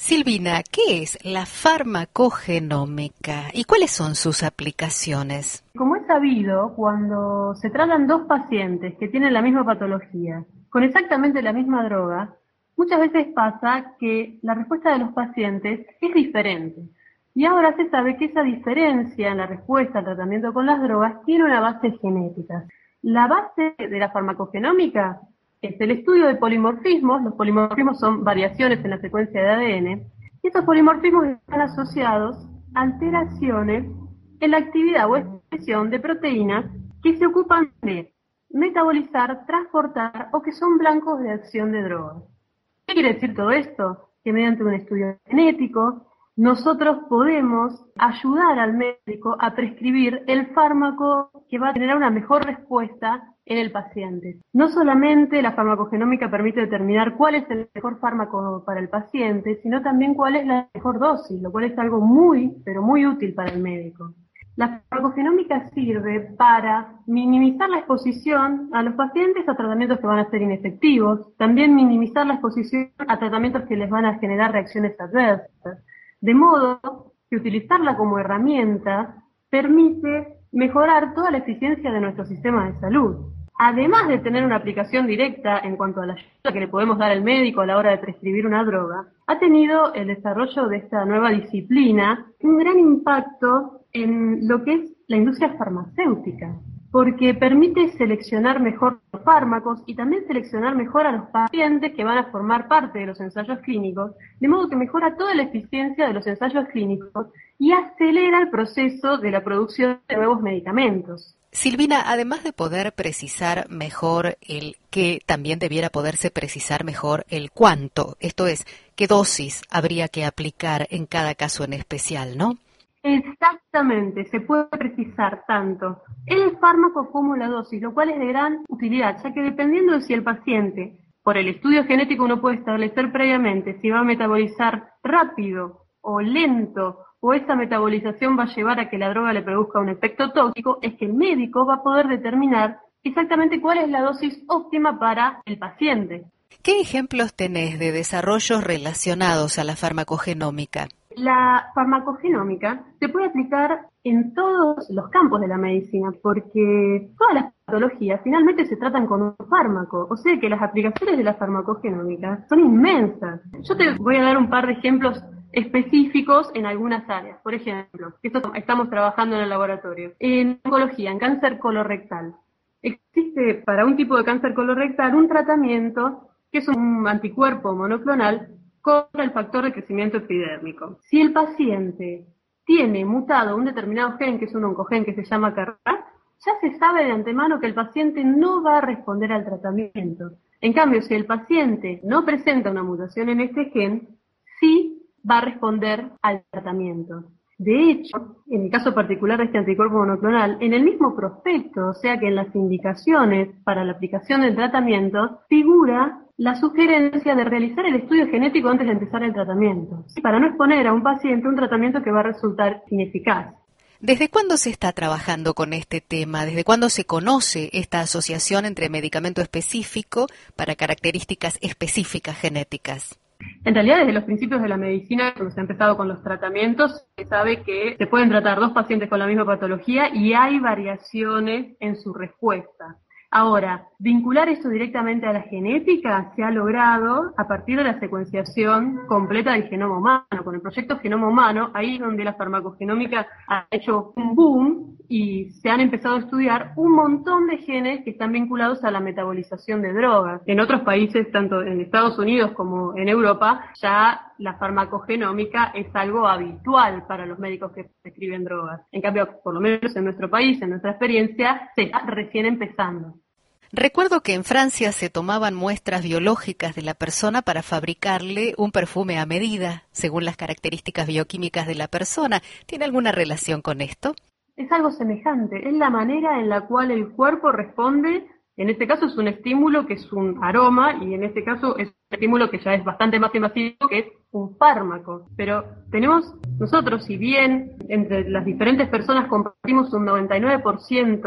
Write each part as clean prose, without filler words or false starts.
Silvina, ¿qué es la farmacogenómica y cuáles son sus aplicaciones? Como es sabido, cuando se tratan dos pacientes que tienen la misma patología, con exactamente la misma droga, muchas veces pasa que la respuesta de los pacientes es diferente. Y ahora se sabe que esa diferencia en la respuesta al tratamiento con las drogas tiene una base genética. La base de la farmacogenómica es el estudio de polimorfismos. Los polimorfismos son variaciones en la secuencia de ADN, y estos polimorfismos están asociados a alteraciones en la actividad o expresión de proteínas que se ocupan de metabolizar, transportar o que son blancos de acción de drogas. ¿Qué quiere decir todo esto? Que mediante un estudio genético nosotros podemos ayudar al médico a prescribir el fármaco que va a generar una mejor respuesta en el paciente. No solamente la farmacogenómica permite determinar cuál es el mejor fármaco para el paciente, sino también cuál es la mejor dosis, lo cual es algo muy, pero muy útil para el médico. La farmacogenómica sirve para minimizar la exposición a los pacientes a tratamientos que van a ser inefectivos, también minimizar la exposición a tratamientos que les van a generar reacciones adversas, de modo que utilizarla como herramienta permite mejorar toda la eficiencia de nuestro sistema de salud. Además de tener una aplicación directa en cuanto a la ayuda que le podemos dar al médico a la hora de prescribir una droga, ha tenido el desarrollo de esta nueva disciplina un gran impacto en lo que es la industria farmacéutica, porque permite seleccionar mejor los fármacos y también seleccionar mejor a los pacientes que van a formar parte de los ensayos clínicos, de modo que mejora toda la eficiencia de los ensayos clínicos y acelera el proceso de la producción de nuevos medicamentos. Silvina, además de poder precisar mejor el qué, también debiera poderse precisar mejor el cuánto, esto es, qué dosis habría que aplicar en cada caso en especial, ¿no? Exactamente, se puede precisar tanto el fármaco como la dosis, lo cual es de gran utilidad, ya que dependiendo de si el paciente, por el estudio genético uno puede establecer previamente si va a metabolizar rápido o lento, o esa metabolización va a llevar a que la droga le produzca un efecto tóxico, es que el médico va a poder determinar exactamente cuál es la dosis óptima para el paciente. ¿Qué ejemplos tenés de desarrollos relacionados a la farmacogenómica? La farmacogenómica se puede aplicar en todos los campos de la medicina, porque todas las patologías finalmente se tratan con un fármaco, o sea que las aplicaciones de la farmacogenómica son inmensas. Yo te voy a dar un par de ejemplos específicos en algunas áreas. Por ejemplo, esto estamos trabajando en el laboratorio. En oncología, en cáncer colorectal, existe para un tipo de cáncer colorectal un tratamiento que es un anticuerpo monoclonal contra el factor de crecimiento epidérmico. Si el paciente tiene mutado un determinado gen, que es un oncogen que se llama CARRAT, ya se sabe de antemano que el paciente no va a responder al tratamiento. En cambio, si el paciente no presenta una mutación en este gen, sí va a responder al tratamiento. De hecho, en el caso particular de este anticuerpo monoclonal, en el mismo prospecto, o sea que en las indicaciones para la aplicación del tratamiento, figura la sugerencia de realizar el estudio genético antes de empezar el tratamiento, para no exponer a un paciente un tratamiento que va a resultar ineficaz. ¿Desde cuándo se está trabajando con este tema? ¿Desde cuándo se conoce esta asociación entre medicamento específico para características específicas genéticas? En realidad, desde los principios de la medicina, cuando se ha empezado con los tratamientos, se sabe que se pueden tratar dos pacientes con la misma patología y hay variaciones en su respuesta. Ahora, vincular esto directamente a la genética se ha logrado a partir de la secuenciación completa del genoma humano. Con el proyecto Genoma Humano, ahí es donde la farmacogenómica ha hecho un boom y se han empezado a estudiar un montón de genes que están vinculados a la metabolización de drogas. En otros países, tanto en Estados Unidos como en Europa, ya la farmacogenómica es algo habitual para los médicos que prescriben drogas. En cambio, por lo menos en nuestro país, en nuestra experiencia, se está recién empezando. Recuerdo que en Francia se tomaban muestras biológicas de la persona para fabricarle un perfume a medida, según las características bioquímicas de la persona. ¿Tiene alguna relación con esto? Es algo semejante, es la manera en la cual el cuerpo responde. En este caso es un estímulo que es un aroma y en este caso es un estímulo que ya es bastante más invasivo, que es un fármaco. Pero tenemos nosotros, si bien entre las diferentes personas compartimos un 99%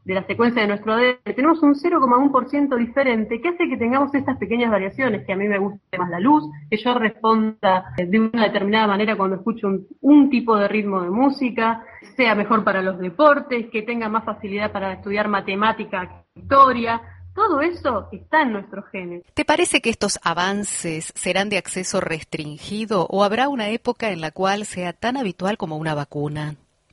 de la secuencia de nuestro ADN, tenemos un 0,1% diferente que hace que tengamos estas pequeñas variaciones, que a mí me guste más la luz, que yo responda de una determinada manera cuando escucho un tipo de ritmo de música, sea mejor para los deportes, que tenga más facilidad para estudiar matemática que historia. Todo eso está en nuestros genes. ¿Te parece que estos avances serán de acceso restringido o habrá una época en la cual sea tan habitual como una vacuna?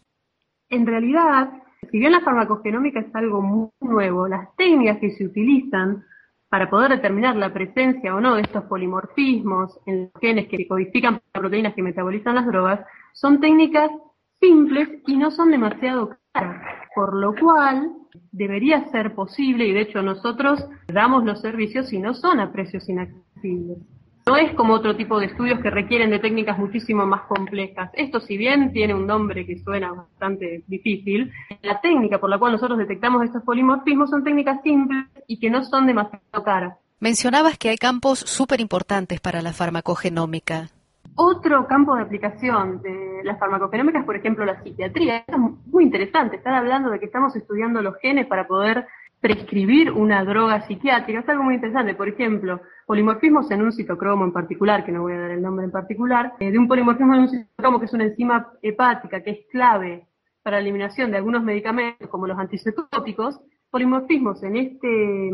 En realidad, si bien la farmacogenómica es algo muy nuevo, las técnicas que se utilizan para poder determinar la presencia o no de estos polimorfismos en los genes que codifican proteínas que metabolizan las drogas son técnicas simples y no son demasiado caras, por lo cual debería ser posible, y de hecho nosotros damos los servicios y no son a precios inaccesibles. No es como otro tipo de estudios que requieren de técnicas muchísimo más complejas. Esto, si bien tiene un nombre que suena bastante difícil, la técnica por la cual nosotros detectamos estos polimorfismos son técnicas simples y que no son demasiado caras. Mencionabas que hay campos súper importantes para la farmacogenómica. Otro campo de aplicación de las farmacogenómicas, por ejemplo, la psiquiatría, es muy interesante. Están hablando de que estamos estudiando los genes para poder prescribir una droga psiquiátrica. Es algo muy interesante. Por ejemplo, polimorfismos en un citocromo en particular, que no voy a dar el nombre en particular, de un polimorfismo en un citocromo que es una enzima hepática que es clave para la eliminación de algunos medicamentos como los antipsicóticos. Polimorfismos en este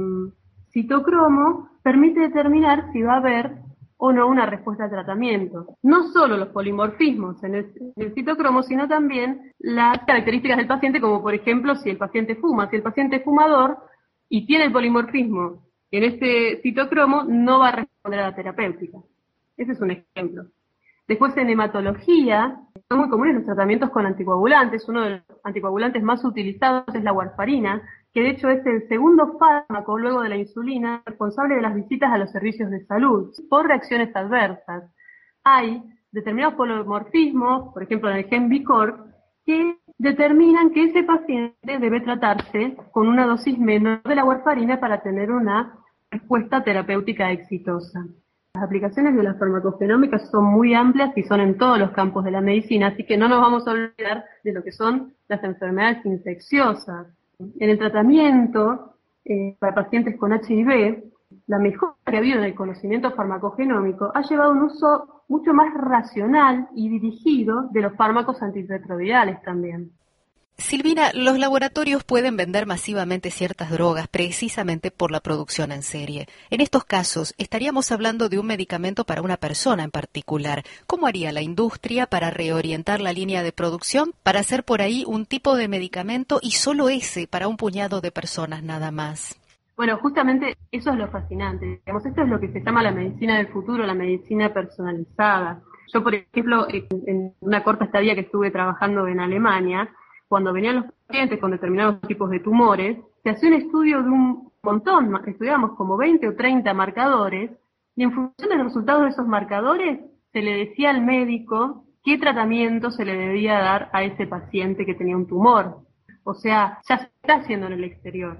citocromo permite determinar si va a haber o no una respuesta al tratamiento. No solo los polimorfismos en el citocromo, sino también las características del paciente, como por ejemplo si el paciente fuma. Si el paciente es fumador y tiene el polimorfismo en este citocromo, no va a responder a la terapéutica. Ese es un ejemplo. Después en hematología, son muy comunes los tratamientos con anticoagulantes. Uno de los anticoagulantes más utilizados es la warfarina, que de hecho es el segundo fármaco luego de la insulina responsable de las visitas a los servicios de salud por reacciones adversas. Hay determinados polimorfismos, por ejemplo en el gen BICOR, que determinan que ese paciente debe tratarse con una dosis menor de la warfarina para tener una respuesta terapéutica exitosa. Las aplicaciones de las farmacogenómicas son muy amplias y son en todos los campos de la medicina, así que no nos vamos a olvidar de lo que son las enfermedades infecciosas. En el tratamiento para pacientes con HIV, la mejora que ha habido en el conocimiento farmacogenómico ha llevado a un uso mucho más racional y dirigido de los fármacos antirretrovirales también. Silvina, los laboratorios pueden vender masivamente ciertas drogas precisamente por la producción en serie. En estos casos, estaríamos hablando de un medicamento para una persona en particular. ¿Cómo haría la industria para reorientar la línea de producción para hacer por ahí un tipo de medicamento y solo ese para un puñado de personas nada más? Bueno, justamente eso es lo fascinante. Digamos, esto es lo que se llama la medicina del futuro, la medicina personalizada. Yo, por ejemplo, en una corta estadía que estuve trabajando en Alemania, cuando venían los pacientes con determinados tipos de tumores, se hacía un estudio de un montón, estudiábamos como 20 o 30 marcadores, y en función de los resultados de esos marcadores, se le decía al médico qué tratamiento se le debía dar a ese paciente que tenía un tumor. O sea, ya se está haciendo en el exterior.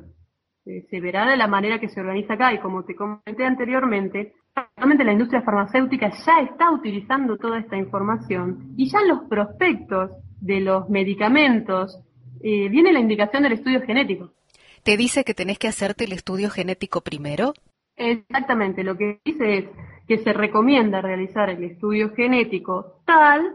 Se verá de la manera que se organiza acá, y como te comenté anteriormente, realmente la industria farmacéutica ya está utilizando toda esta información, y ya en los prospectos de los medicamentos viene la indicación del estudio genético. ¿Te dice que tenés que hacerte el estudio genético primero? Exactamente, lo que dice es que se recomienda realizar el estudio genético tal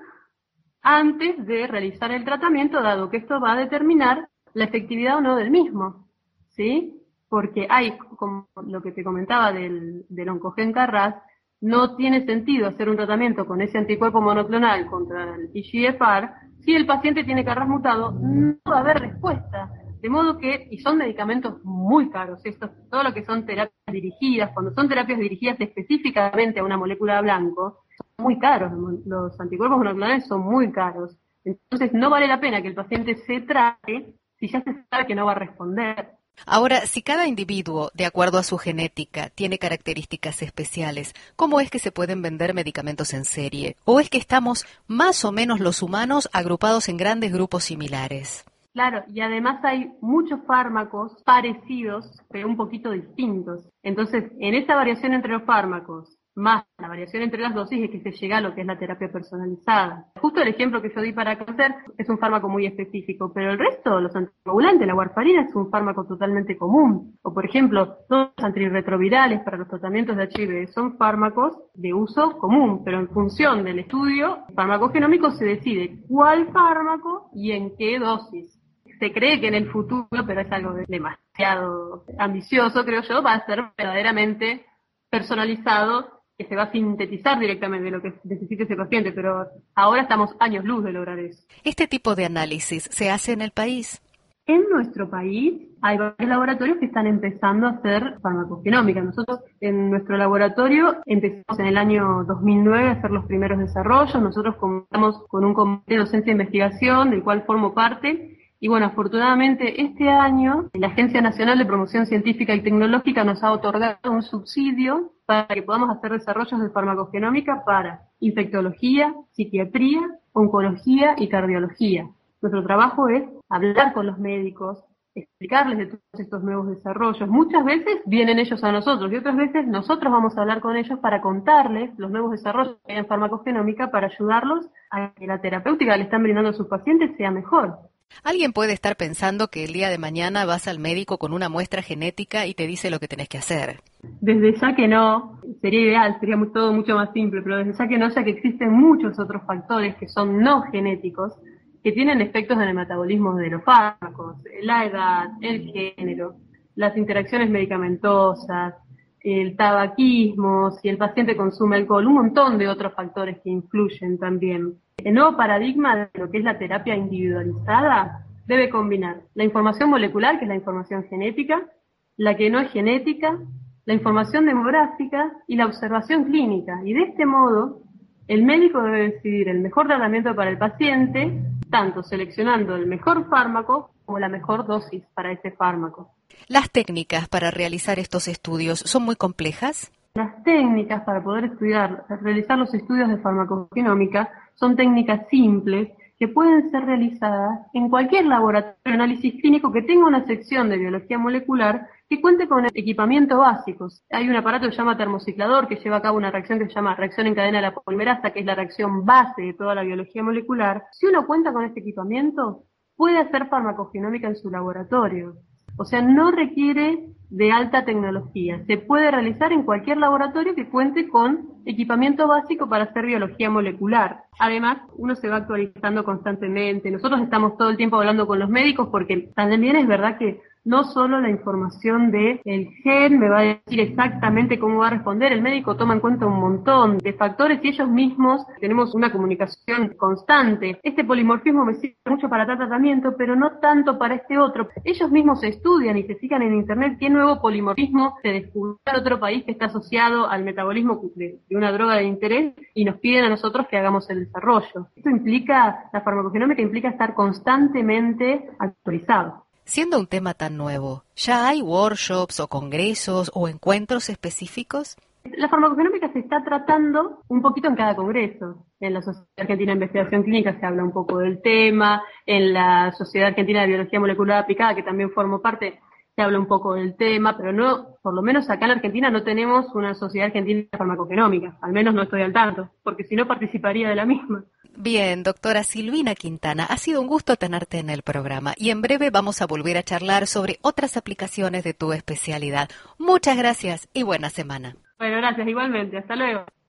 antes de realizar el tratamiento, dado que esto va a determinar la efectividad o no del mismo, ¿sí? Porque hay, como lo que te comentaba del oncogen KRAS, no tiene sentido hacer un tratamiento con ese anticuerpo monoclonal contra el EGFR si el paciente tiene KRAS mutado, no va a haber respuesta. De modo que, y son medicamentos muy caros, todo lo que son terapias dirigidas, cuando son terapias dirigidas específicamente a una molécula blanco, son muy caros, los anticuerpos monoclonales son muy caros. Entonces no vale la pena que el paciente se trate si ya se sabe que no va a responder. Ahora, si cada individuo, de acuerdo a su genética, tiene características especiales, ¿cómo es que se pueden vender medicamentos en serie? ¿O es que estamos más o menos los humanos agrupados en grandes grupos similares? Claro, y además hay muchos fármacos parecidos, pero un poquito distintos. Entonces, en esa variación entre los fármacos más la variación entre las dosis es que se llega a lo que es la terapia personalizada. Justo el ejemplo que yo di para cáncer es un fármaco muy específico, pero el resto, los anticoagulantes, la warfarina es un fármaco totalmente común. O por ejemplo, todos los antirretrovirales para los tratamientos de HIV son fármacos de uso común, pero en función del estudio farmacogenómico se decide cuál fármaco y en qué dosis. Se cree que en el futuro, pero es algo demasiado ambicioso, creo yo, va a ser verdaderamente personalizado, que se va a sintetizar directamente lo que necesite ese paciente, pero ahora estamos años luz de lograr eso. ¿Este tipo de análisis se hace en el país? En nuestro país hay varios laboratorios que están empezando a hacer farmacogenómica. Nosotros en nuestro laboratorio empezamos en el año 2009 a hacer los primeros desarrollos. Nosotros contamos con un comité de docencia e investigación del cual formo parte. Y bueno, afortunadamente este año la Agencia Nacional de Promoción Científica y Tecnológica nos ha otorgado un subsidio para que podamos hacer desarrollos de farmacogenómica para infectología, psiquiatría, oncología y cardiología. Nuestro trabajo es hablar con los médicos, explicarles de todos estos nuevos desarrollos. Muchas veces vienen ellos a nosotros y otras veces nosotros vamos a hablar con ellos para contarles los nuevos desarrollos que hay en farmacogenómica para ayudarlos a que la terapéutica que le están brindando a sus pacientes sea mejor. Alguien puede estar pensando que el día de mañana vas al médico con una muestra genética y te dice lo que tenés que hacer. Desde ya que no, sería ideal, sería todo mucho más simple, pero desde ya que no, ya que existen muchos otros factores que son no genéticos, que tienen efectos en el metabolismo de los fármacos, la edad, el género, las interacciones medicamentosas, el tabaquismo, si el paciente consume alcohol, un montón de otros factores que influyen también. El nuevo paradigma de lo que es la terapia individualizada debe combinar la información molecular, que es la información genética, la que no es genética, la información demográfica y la observación clínica. Y de este modo, el médico debe decidir el mejor tratamiento para el paciente, tanto seleccionando el mejor fármaco como la mejor dosis para ese fármaco. ¿Las técnicas para realizar estos estudios son muy complejas? Las técnicas para poder realizar los estudios de farmacogenómica son técnicas simples que pueden ser realizadas en cualquier laboratorio de análisis clínico que tenga una sección de biología molecular que cuente con equipamiento básico. Hay un aparato que se llama termociclador que lleva a cabo una reacción que se llama reacción en cadena de la polimerasa, que es la reacción base de toda la biología molecular. Si uno cuenta con este equipamiento, puede hacer farmacogenómica en su laboratorio. O sea, no requiere de alta tecnología. Se puede realizar en cualquier laboratorio que cuente con equipamiento básico para hacer biología molecular. Además, uno se va actualizando constantemente. Nosotros estamos todo el tiempo hablando con los médicos porque también es verdad que no solo la información del gen me va a decir exactamente cómo va a responder, el médico toma en cuenta un montón de factores y ellos mismos tenemos una comunicación constante. Este polimorfismo me sirve mucho para tal tratamiento, pero no tanto para este otro. Ellos mismos se estudian y se fijan en internet qué nuevo polimorfismo se descubrió en otro país que está asociado al metabolismo de una droga de interés y nos piden a nosotros que hagamos el desarrollo. Esto implica, la farmacogenómica implica estar constantemente actualizado. Siendo un tema tan nuevo, ¿ya hay workshops o congresos o encuentros específicos? La farmacogenómica se está tratando un poquito en cada congreso. En la Sociedad Argentina de Investigación Clínica se habla un poco del tema, en la Sociedad Argentina de Biología Molecular Aplicada, que también formo parte, se habla un poco del tema, pero no, por lo menos acá en Argentina no tenemos una Sociedad Argentina de Farmacogenómica, al menos no estoy al tanto, porque si no participaría de la misma. Bien, doctora Silvina Quintana, ha sido un gusto tenerte en el programa y en breve vamos a volver a charlar sobre otras aplicaciones de tu especialidad. Muchas gracias y buena semana. Bueno, gracias igualmente. Hasta luego.